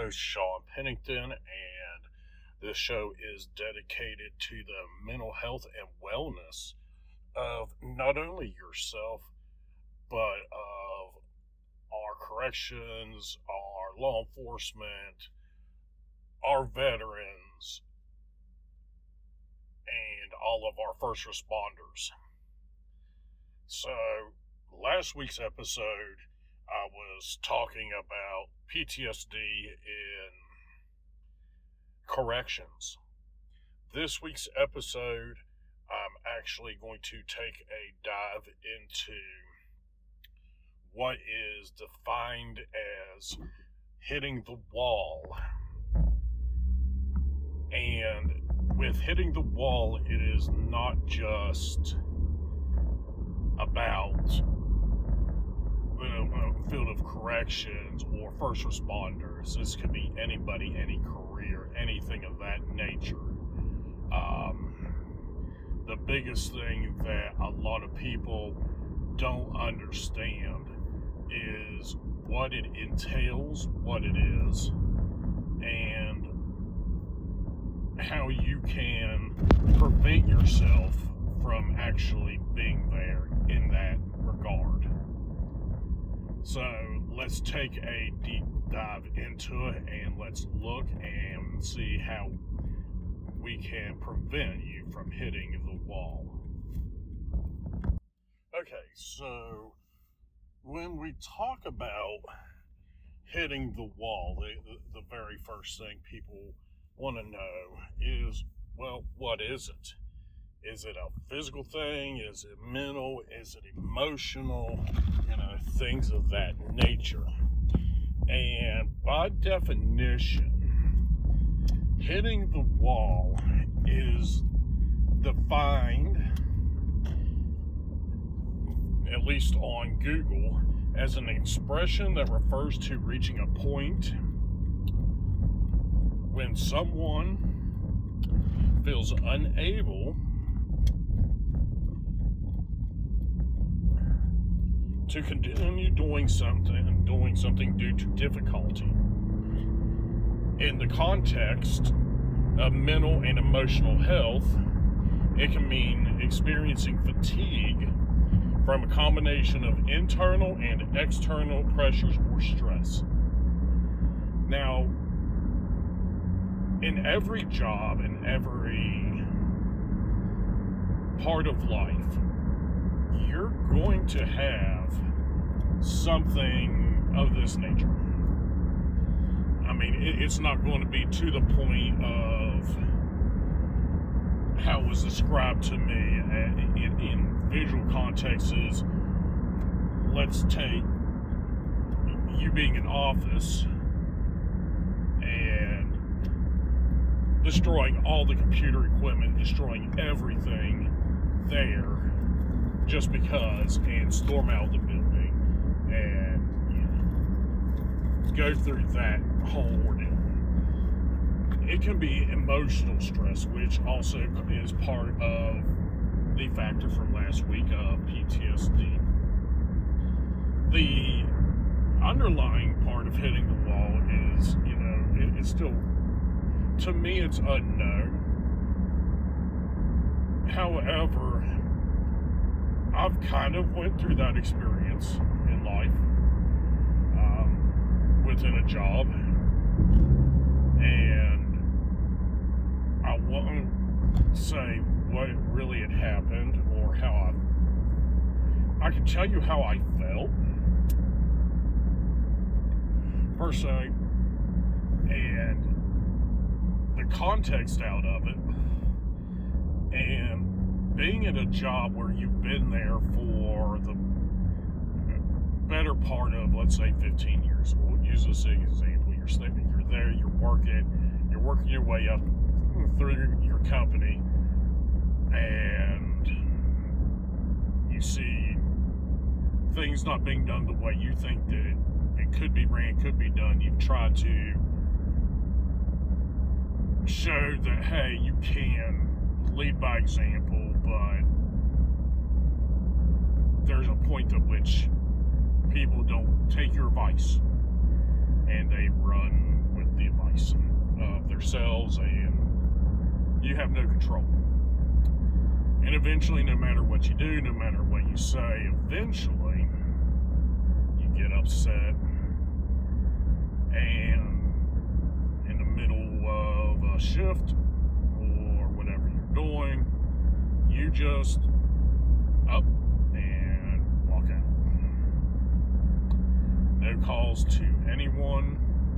host, Sean Pennington, and this show is dedicated to the mental health and wellness of not only yourself, but of our corrections, our law enforcement, our veterans, and all of our first responders. So, last week's episode, I was talking about PTSD in corrections. This week's episode, I'm actually going to take a dive into what is defined as hitting the wall. And with hitting the wall, it is not just about the field of corrections or first responders. This could be anybody, any career, anything of that nature. The biggest thing that a lot of people don't understand is what it entails, what it is, and how you can prevent yourself from actually being there in that regard. So let's take a deep dive into it and let's look and see how we can prevent you from hitting the wall. Okay, so when we talk about hitting the wall, the very first thing people want to know is, well, what is it? Is it a physical thing? Is it mental? Is it emotional? Things of that nature. And by definition, hitting the wall is defined, at least on Google, as an expression that refers to reaching a point when someone feels unable to continue doing something due to difficulty. In the context of mental and emotional health, it can mean experiencing fatigue from a combination of internal and external pressures or stress. Now, in every job, in every part of life, you're going to have something of this nature. I mean, it's not going to be to the point of how it was described to me in visual contexts is, let's take you being in office and destroying all the computer equipment, destroying everything there just because, and storm out of the building and go through that whole ordeal. It can be emotional stress, which also is part of the factor from last week of PTSD. The underlying part of hitting the wall is, it's still, to me, it's unknown. However, I've kind of went through that experience in life, within a job, and I won't say what really had happened or how I can tell you how I felt, per se, and the context out of it, and being in a job where you've been there for the better part of, let's say, 15 years. We'll use this as an example. You're there, you're working your way up through your company, and you see things not being done the way you think that it could be ran, could be done. You've tried to show that, hey, you can lead by example, but there's a point at which people don't take your advice and they run with the choice of themselves, and you have no control. And eventually, no matter what you do, no matter what you say, eventually you get upset, and in the middle of a shift or whatever you're doing, you just up and walk out. No calls to anyone,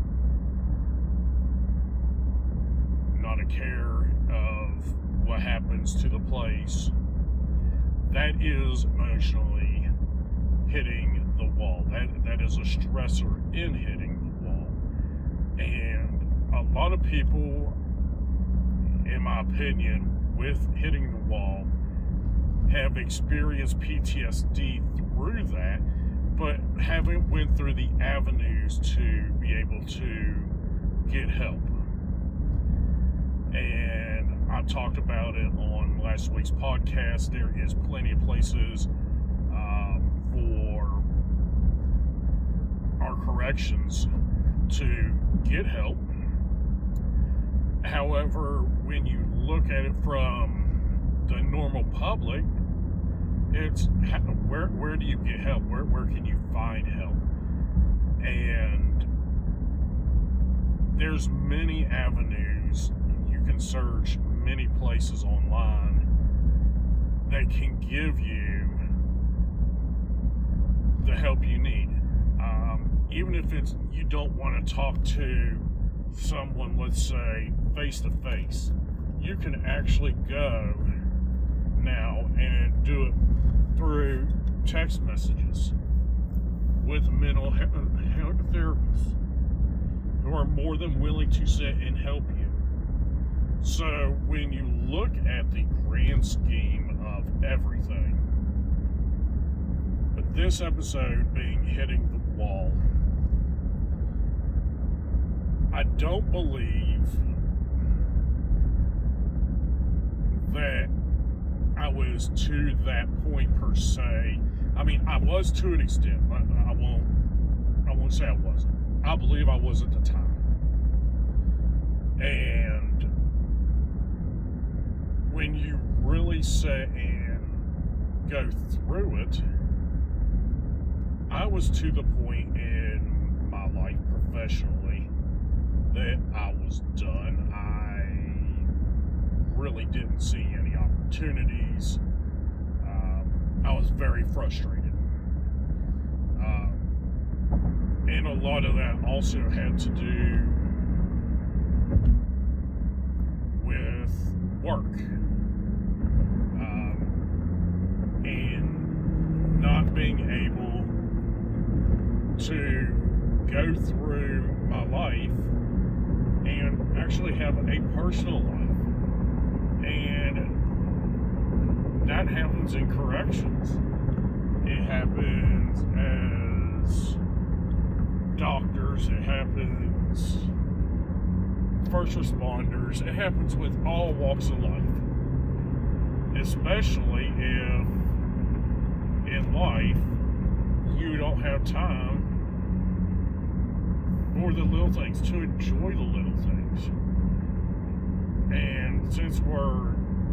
not a care of what happens to the place. That is emotionally hitting the wall. That is a stressor in hitting the wall. And a lot of people, in my opinion, with hitting the wall, have experienced PTSD through that, but haven't went through the avenues to be able to get help. And I talked about it on last week's podcast. There is plenty of places for our corrections to get help. However, when you look at it from the normal public, it's where do you get help? Where can you find help? And there's many avenues. You can search many places online that can give you the help you need. Even if it's you don't want to talk to someone, let's say face to face, you can actually go now and do it through text messages with mental health therapists who are more than willing to sit and help you. So when you look at the grand scheme of everything, but this episode being hitting the wall, I don't believe that I was to that point per se. I mean, I was to an extent, but I won't say I wasn't. I believe I was at the time. And when you really sit and go through it, I was to the point in my life professionally that I was done. I really didn't see any opportunities. I was very frustrated. And a lot of that also had to do with work. And not being able to go through my life and actually have a personal life. And that happens in corrections. It happens as doctors, it happens first responders, it happens with all walks of life. Especially if in life you don't have time for the little things, to enjoy the little things. And since we're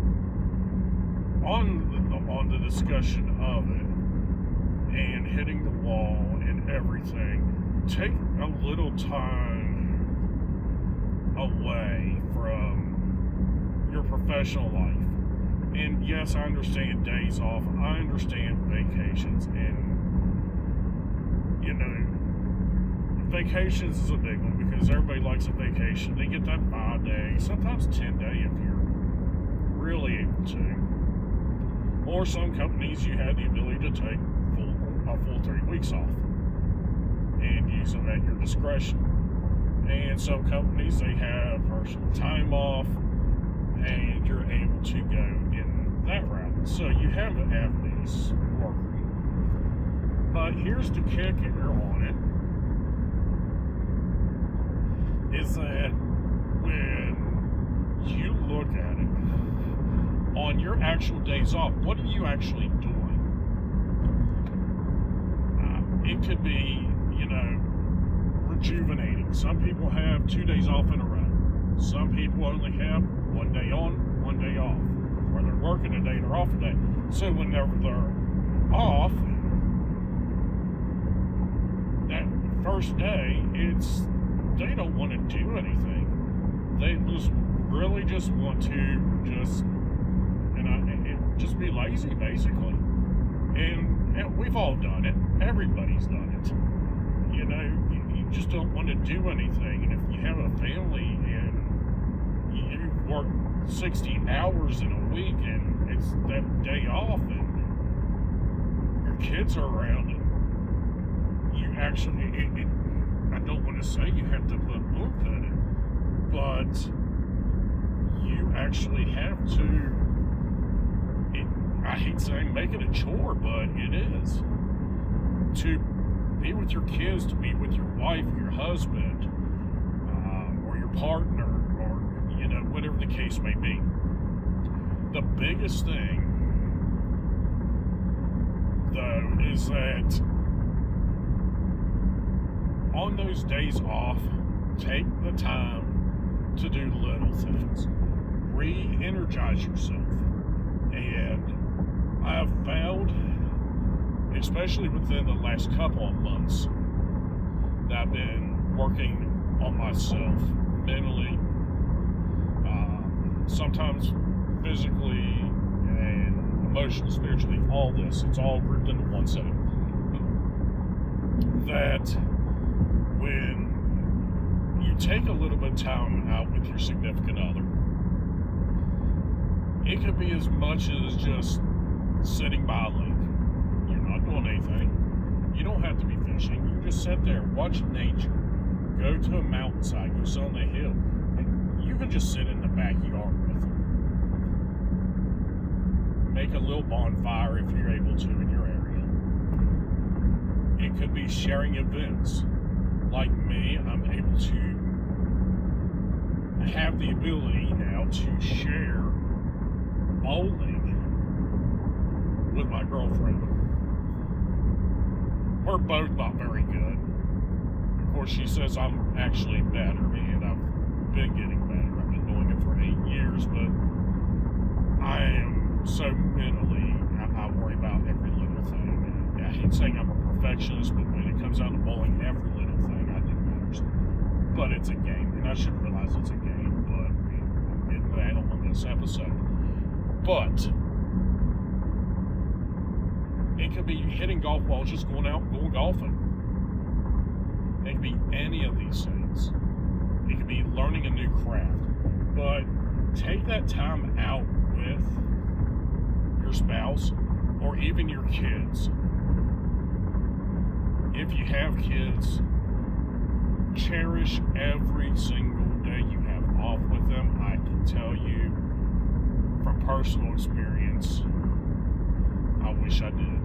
on the discussion of it and hitting the wall and everything, take a little time away from your professional life. And yes, I understand days off, I understand vacations, and vacations is a big one because everybody likes a vacation. They get that 5 day, sometimes 10 day if you're really able to. Or some companies, you have the ability to take a full 3 weeks off and use them at your discretion. And some companies, they have personal time off and you're able to go in that route. So you have the avenues working. But here's the kicker on it, is that when you look at it, on your actual days off, what are you actually doing? It could be, rejuvenating. Some people have 2 days off in a row. Some people only have 1 day on, 1 day off, or they're working a day and they're off a day. So whenever they're off, that first day, they don't want to do anything. They really just want to just be lazy, basically. And we've all done it. Everybody's done it. You know, you just don't want to do anything. And if you have a family and you work 60 hours in a week and it's that day off and your kids are around and you actually, I don't want to say you have to put oomph in it, but you actually have to, I hate saying make it a chore, but it is, to be with your kids, to be with your wife, your husband, or your partner, or, you know, whatever the case may be. The biggest thing, though, is that on those days off, take the time to do little things. Re-energize yourself. And I have found, especially within the last couple of months, that I've been working on myself mentally, sometimes physically and emotionally, spiritually, all this. It's all grouped into one setting. That when you take a little bit of time out with your significant other, it could be as much as just sitting by a lake. You're not doing anything. You don't have to be fishing. You just sit there, watch nature. Go to a mountainside, go sit on a hill. And you can just sit in the backyard with them. Make a little bonfire if you're able to in your area. It could be sharing events. Like me, I'm able to have the ability now to share bowling with my girlfriend. We're both not very good. Of course, she says I'm actually better, and I've been getting better. I've been doing it for 8 years, but I am so mentally, I worry about every little thing. I hate saying I'm a perfectionist, but when it comes down to bowling, every little thing I do matters. But it's a game, and I should realize it's a game, but we'll get to that on this episode. But it could be hitting golf balls, just going out and going golfing. It could be any of these things. It could be learning a new craft. But take that time out with your spouse or even your kids. If you have kids, cherish every single day you have off with them. I can tell you from personal experience, I wish I did.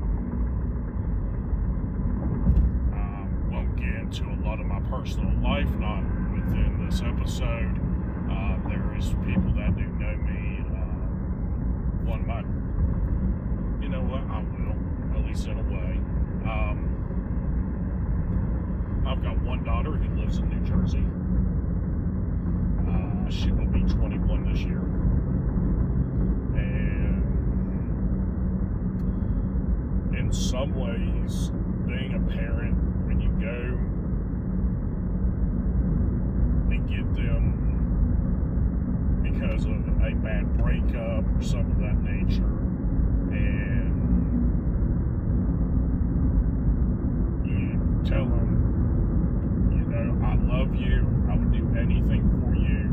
Won't get into a lot of my personal life, not within this episode. There is people that do know me. One of my, you know what, I will, at least in a way. I've got one daughter who lives in New Jersey. She will be 21 this year. And in some ways, being a parent, when you go and get them because of a bad breakup or something of that nature, and you tell them, you know, I love you, I would do anything for you,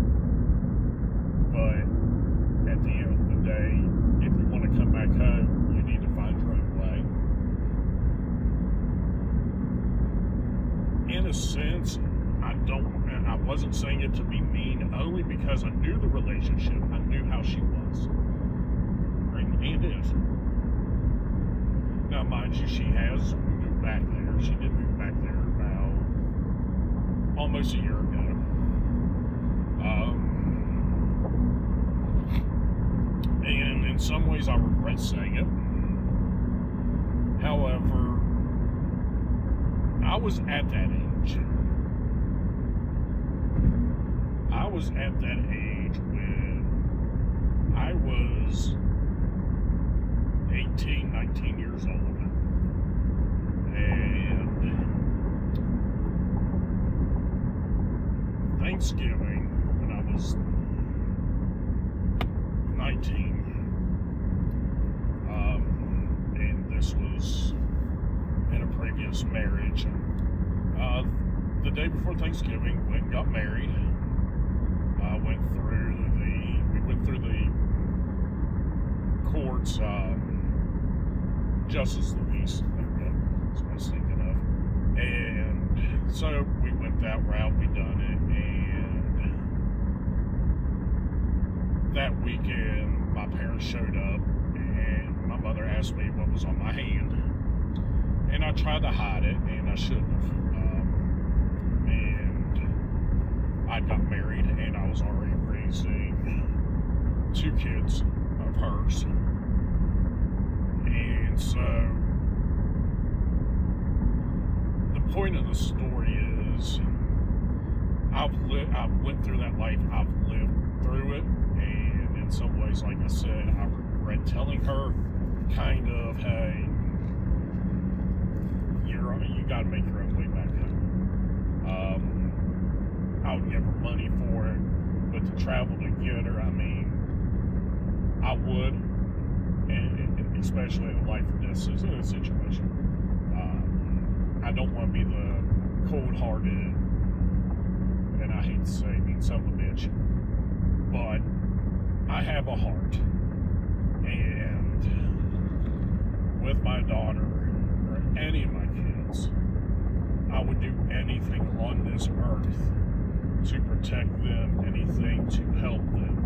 but at the end of the day, if you want to come back home, you need to find your own way. In a sense, I wasn't saying it to be mean, only because I knew the relationship. I knew how she was. And is. Now, mind you, she has moved back there. She did move back there about almost a year ago. And in some ways, I regret saying it. However, I was at that age was at that age when I was 18, 19 years old. And Thanksgiving, when I was 19, and this was in a previous marriage. The day before Thanksgiving, went and got married. We went through the courts, Justice Louise, that's what I was thinking of. And so we went that route, we done it, and that weekend my parents showed up, and my mother asked me what was on my hand. And I tried to hide it, and I shouldn't have. And I got married, and I was already raising 2 kids of hers. And so, the point of the story is, I've went through that life, I've lived through it, and in some ways, like I said, I regret telling her, kind of, hey, you got to make your own way back home. I would give her money for it, but to travel to get her, I mean, I would, and especially in a life or death situation. I don't want to be the cold-hearted, and I hate to say, I mean, son of a bitch, but I have a heart, and with my daughter, or any of my kids, I would do anything on this earth to protect them, anything to help them.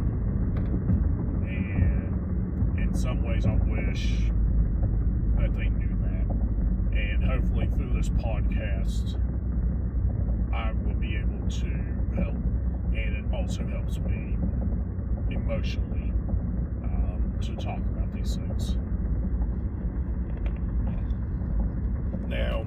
And in some ways, I wish that they knew that. And hopefully through this podcast, I will be able to help. And it also helps me emotionally to talk about these things. Now,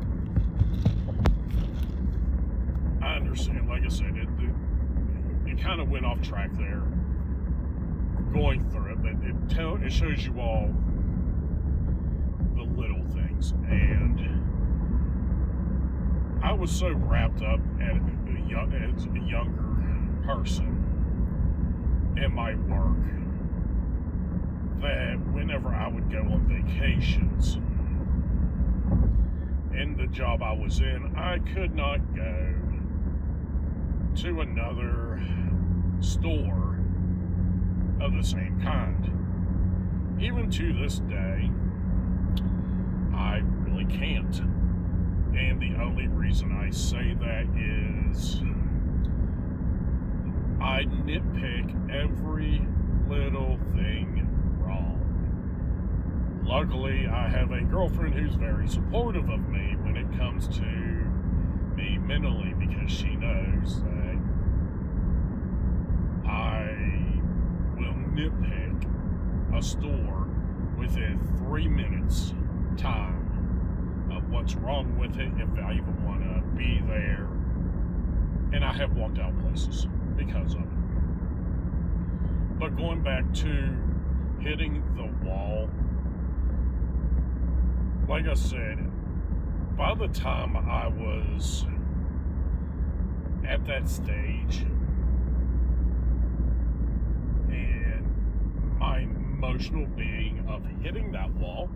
I understand, like I said, it kind of went off track there, going through it, but it shows you all the little things. And I was so wrapped up as a younger person in my work that whenever I would go on vacations, in the job I was in, I could not go to another store of the same kind. Even to this day, I really can't. And the only reason I say that is I nitpick every little thing wrong. Luckily, I have a girlfriend who's very supportive of me when it comes to me mentally, because she knows that I will nitpick a store within 3 minutes time of what's wrong with it, if I even want to be there. And I have walked out places because of it. But going back to hitting the wall, like I said, by the time I was at that stage and my emotional being of hitting that wall,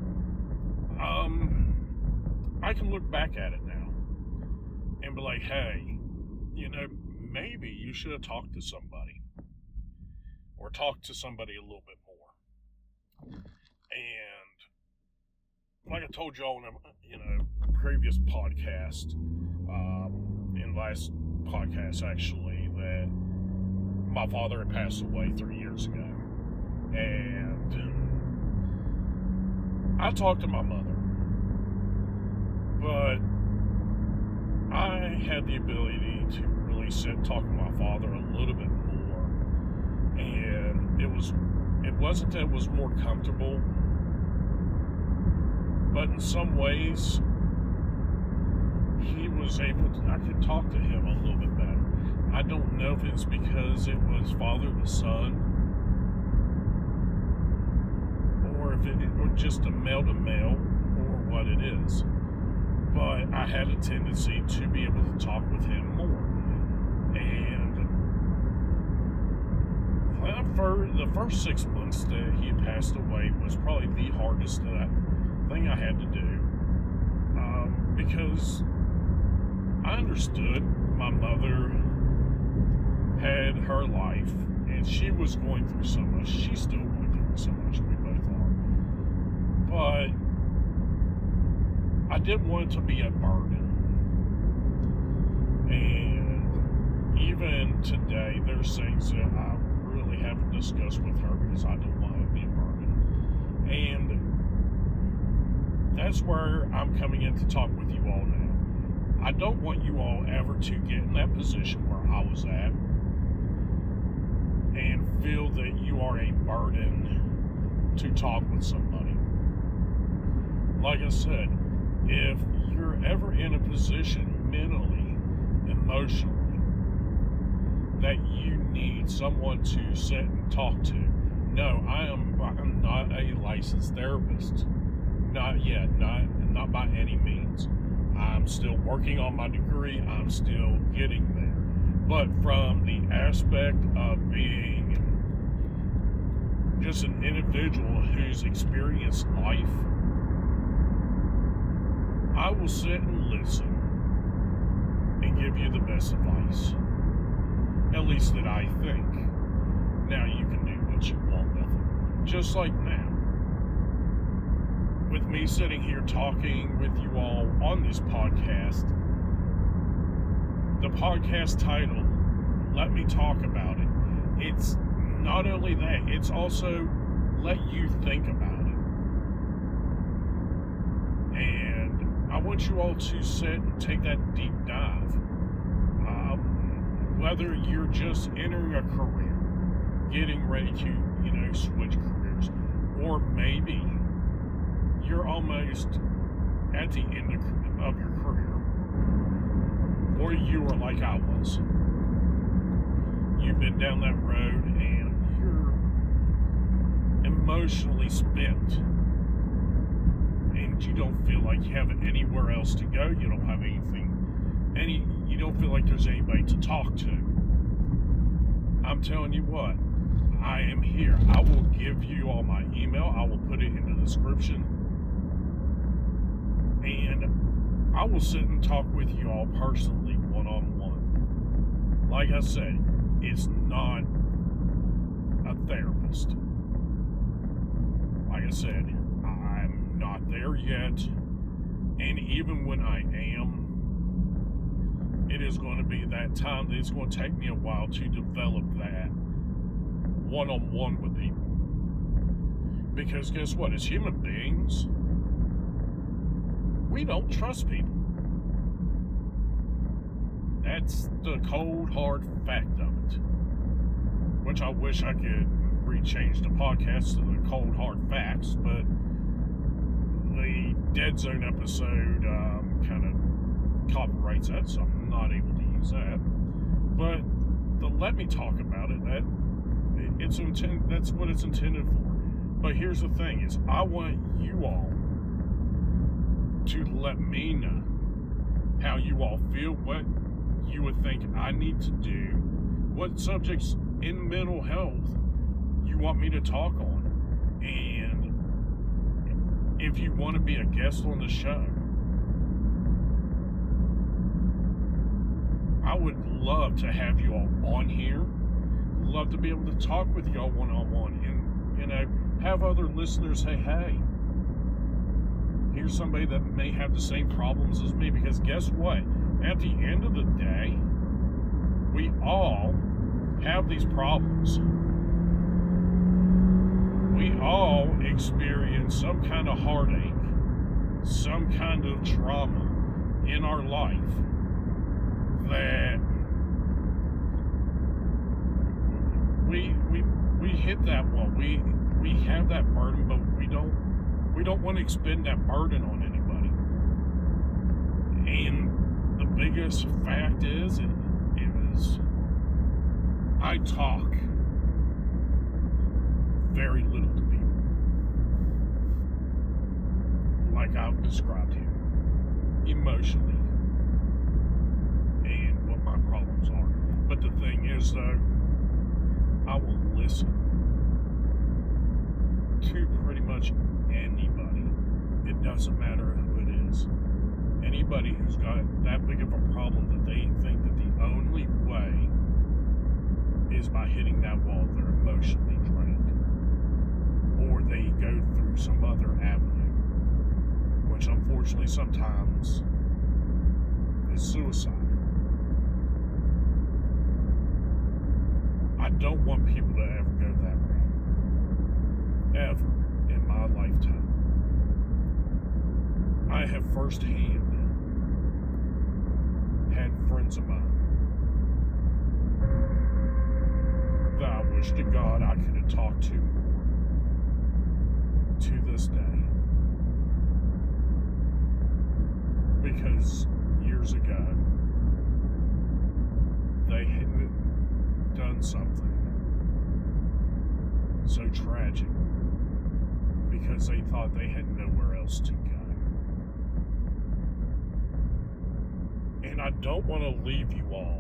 I can look back at it now and be like, hey, maybe you should have talked to somebody, or talked to somebody a little bit more. And like I told y'all in a previous podcast, in last podcast actually, that my father had passed away 3 years ago. And I talked to my mother, but I had the ability to really sit and talk to my father a little bit more. And it wasn't that it was more comfortable, but in some ways, I could talk to him a little bit better. I don't know if it's because it was father to son, or if it was just a male to male, or what it is. But I had a tendency to be able to talk with him more. And the first 6 months that he passed away was probably the hardest thing I had to do. Because I understood my mother had her life, and she was going through so much. She's still going through so much. We both are. But I didn't want it to be a burden. And even today, there's things that I really haven't discussed with her because I don't want it to be a burden. And that's where I'm coming in to talk with you all now. I don't want you all ever to get in that position where I was at and feel that you are a burden to talk with somebody. Like I said, if you're ever in a position mentally, emotionally, that you need someone to sit and talk to, no, I'm not a licensed therapist. Not yet, not by any means. I'm still working on my degree. I'm still getting there. But from the aspect of being just an individual who's experienced life, I will sit and listen and give you the best advice. At least that I think. Now you can do what you want with it. Just like now. With me sitting here talking with you all on this podcast, the podcast title, Let Me Talk About It. It's not only that, it's also let you think about it. And I want you all to sit and take that deep dive. Whether you're just entering a career, getting ready to, switch careers, or maybe you're almost at the end of your career, or you are like I was. You've been down that road and you're emotionally spent, and you don't feel like you have anywhere else to go. You don't have you don't feel like there's anybody to talk to. I'm telling you what, I am here. I will give you all my email. I will put it in the description. And I will sit and talk with you all personally, one-on-one. Like I said, it's not a therapist. Like I said, I'm not there yet. And even when I am, it is going to be that time that it's going to take me a while to develop that one-on-one with people. Because guess what? As human beings, we don't trust people. That's the cold, hard fact of it. Which I wish I could rechange the podcast to the cold, hard facts, but the Dead Zone episode kind of copyrights that, so I'm not able to use that. But the let me talk about it, that's what it's intended for. But here's the thing, is I want you all to let me know how you all feel, what you would think I need to do, what subjects in mental health you want me to talk on, and if you want to be a guest on the show. I would love to have you all on here, love to be able to talk with you all one-on-one, and have other listeners say, hey, here's somebody that may have the same problems as me, because guess what? At the end of the day, we all have these problems. We all experience some kind of heartache, some kind of trauma in our life that we hit that wall. We have that burden, but we don't want to expend that burden on anybody. And the biggest fact is I talk very little to people, like I've described here, emotionally, and what my problems are. But the thing is, though, I will listen to pretty much anybody. It doesn't matter who it is. Anybody who's got that big of a problem that they think that the only way is by hitting that wall, they're emotionally drained. Or they go through some other avenue, which unfortunately sometimes is suicide. I don't want people to ever go that route. Ever in my lifetime. I have firsthand had friends of mine that I wish to God I could have talked to more to this day. Because years ago, they had done something so tragic because they thought they had nowhere else to go. And I don't want to leave you all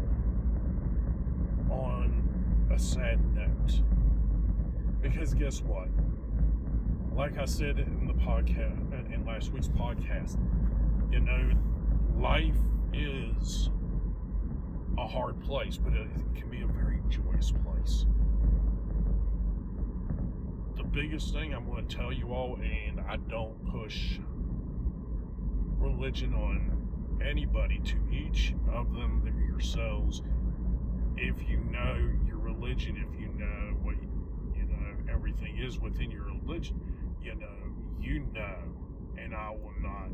on a sad note. Because guess what? Like I said in the podcast, in last week's podcast, you know, life is a hard place, but it can be a very joyous place. The biggest thing I'm going to tell you all, and I don't push religion on anybody, to each of them yourselves. If you know your religion, if you know what everything is within your religion, you know, and I will not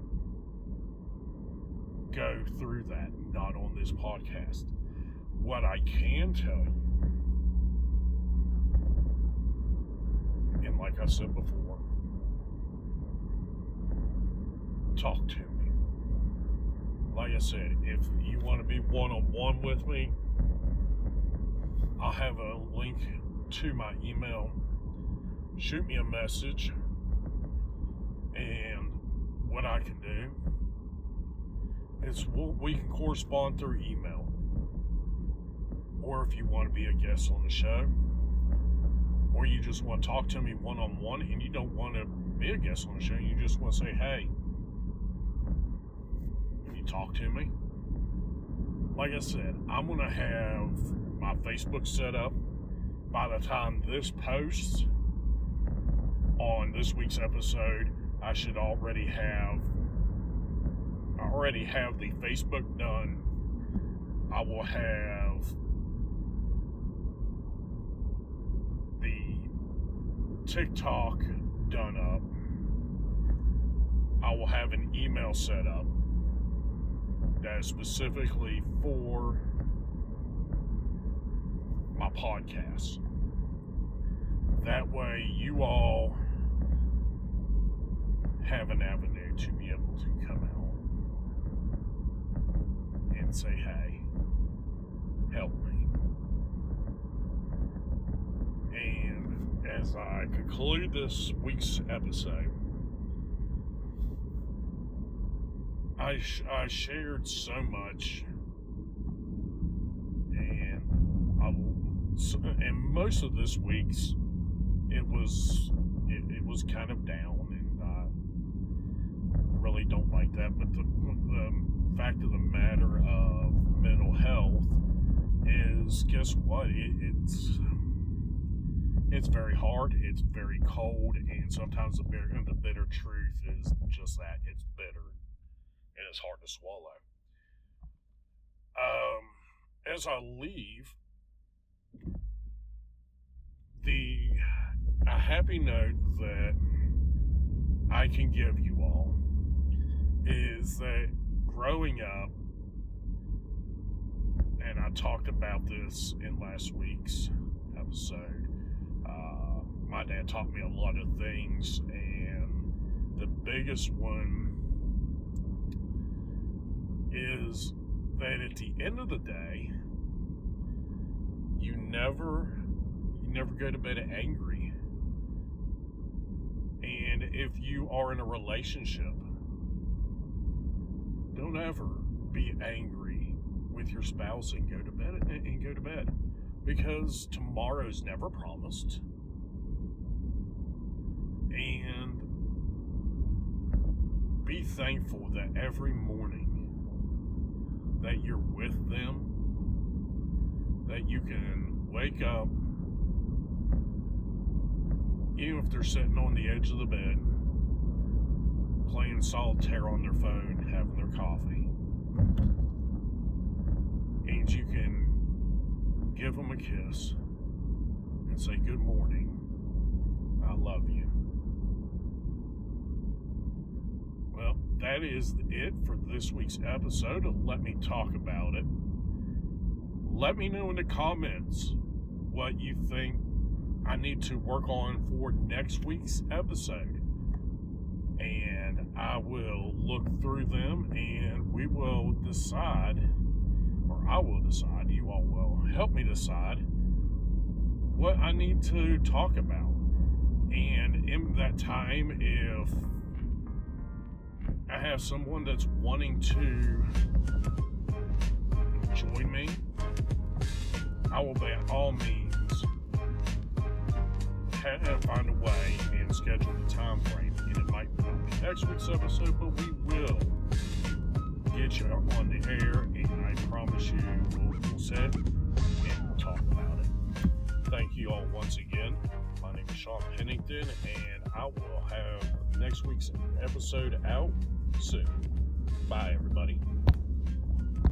go through that, not on this podcast. What I can tell you, and like I said before, talk to me. Like I said, if you want to be one-on-one with me, I'll have a link to my email. Shoot me a message, and what I can do is we can correspond through email. Or if you want to be a guest on the show, or you just want to talk to me one-on-one and you don't want to be a guest on the show, you just want to say, hey, can you talk to me? Like I said, I'm going to have my Facebook set up. By the time this posts on this week's episode, I should already have the Facebook done. I will have the TikTok done up. I will have an email set up that is specifically for my podcast. That way you all have an avenue to be able to come out and say, hey, help me. And as I conclude this week's episode, I shared so much, and most of this week's it was kind of down, and I really don't like that. But the fact of the matter of mental health is, guess what? It's very hard. It's very cold, and sometimes the bitter truth is just that. It's bitter, and it's hard to swallow. As I leave, a happy note that I can give you all is that growing up, and I talked about this in last week's episode, my dad taught me a lot of things, and the biggest one is that at the end of the day, You never go to bed angry. And if you are in a relationship, don't ever be angry with your spouse and go to bed. Because tomorrow's never promised. And be thankful that every morning that you're with them, that you can wake up, even if they're sitting on the edge of the bed, playing solitaire on their phone, having their coffee, and you can give them a kiss and say, good morning, I love you. Well, that is it for this week's episode of Let Me Talk About It. Let me know in the comments what you think I need to work on for next week's episode. And I will look through them and we will decide, or I will decide, you all will help me decide what I need to talk about. And in that time, if I have someone that's wanting to join me, I will by all means find a way and schedule the time frame. And it might not be next week's episode, but we will get you on the air, and I promise you we'll sit and we'll talk about it. Thank you all once again. My name is Sean Pennington, and I will have next week's episode out soon. Bye, everybody.